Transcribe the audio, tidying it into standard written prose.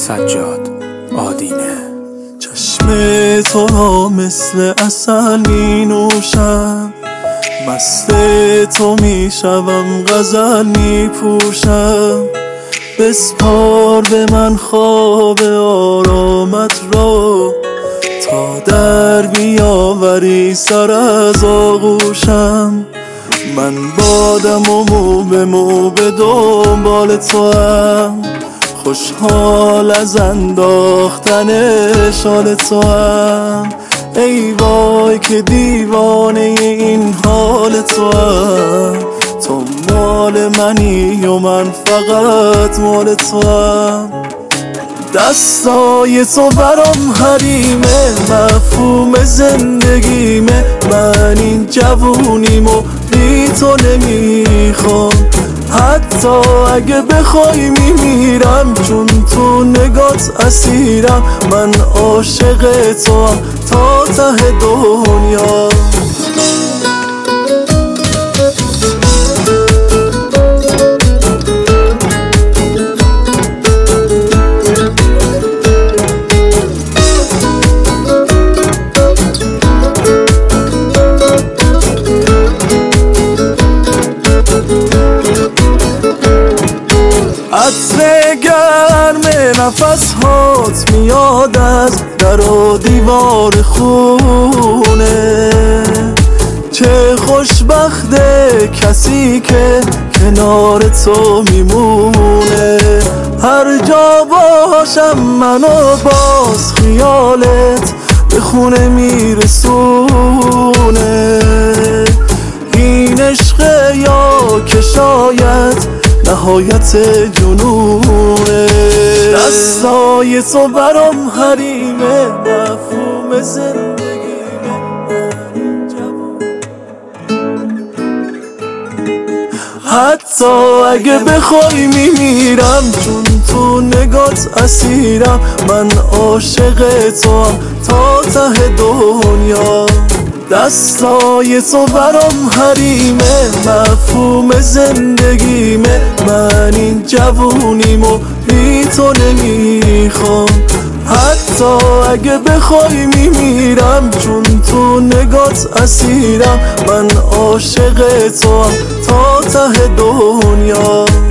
سجاد آدینه. چشم تو را مثل عسل می نوشم، مست تو می شوم غزل می پوشم. بسپار به من خواب آرامت را، تا در بیاوری سر از آغوشم. من بادم و مو به دنبال تو هم، خوشحال از انداختن شال تو هم. ای وای که دیوانه این حال تو هم، تو مال منی و من فقط مال تو هم. دستای تو برام حریمه، مفهوم زندگیمه. من این جوونیمو بی تو نمیخوام، حتی اگه بخوای میمیرم، چون تو نگات اسیرم. من عاشق تو هم تا ته دنیا. عطر گرم نفس هات میاد از در و دیوار خونه. چه خوشبخته کسی که کنار تو میمونه. هر جا باشم منو باز خیالت به خونه میرسونه. این عشق یا که شاید نهایت جنونه. دستای تو برام حریمه، مفهوم زندگیمه. حتی اگه بخوای میمیرم، چون تو نگات اسیرم. من عاشق تو هم تا ته دنیا. دستای تو برام حریمه، مفهوم زندگیمه. من این جوونیمو بی تو نمیخوام، حتی اگه بخوای میمیرم، چون تو نگات اسیرم. من عاشق تو هم تا ته دنیا.